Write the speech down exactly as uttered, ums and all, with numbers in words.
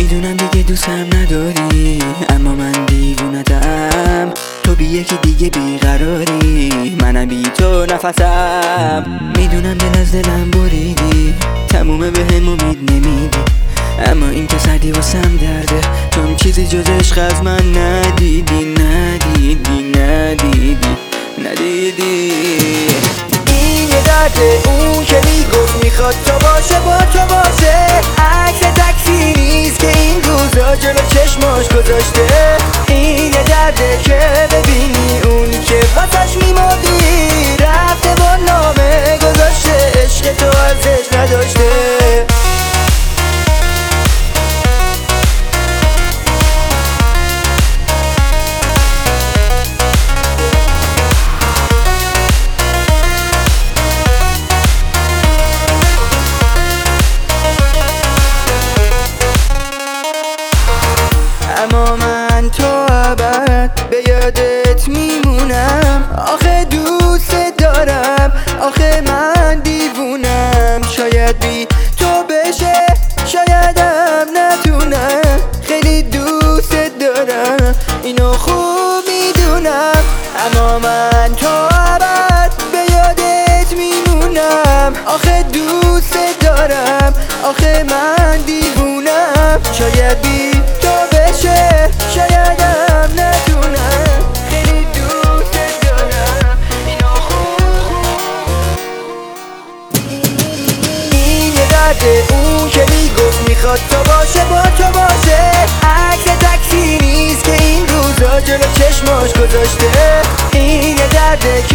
میدونم دیگه دوستم نداری، اما من دیوونتم. تو بی یکی دیگه بیقراری، منم بی تو نفسم. میدونم دل از دلم بریدی، تمومه بهم امید نمیدی، اما این که سردی واسم درده، چون چیزی جز عشق از من ندیدی ندیدی ندیدی ندیدی. این یه درده، اون که میگفت میخواد تو باشه با تو باشه. عکس تکسی نیست که این روزا جلو چشماش گذاشته. این یه درده که ببینی اونی که واسش میمردی رفته با نامه گذاشته، عشق تو ارزش نداشته. اما من تا ابد به یادت میمونم. آخه دوست دارم، آخه من دیوونم. شاید بی تو بشه، شایدم نتونم. خیلی دوست دارم، اینو خوب میدونم. اما من تا ابد به یادت میمونم. آخه دوست دارم، آخه من دیوونم. شاید بی شایدم نتونم. خیلی دوست دارم، اینو خوب. این یه درده، اون که میگفت میخواد تو باشه با تو باشه. عکس تکسی نیست که این روزا جلو چشماش گذاشته. این یه درده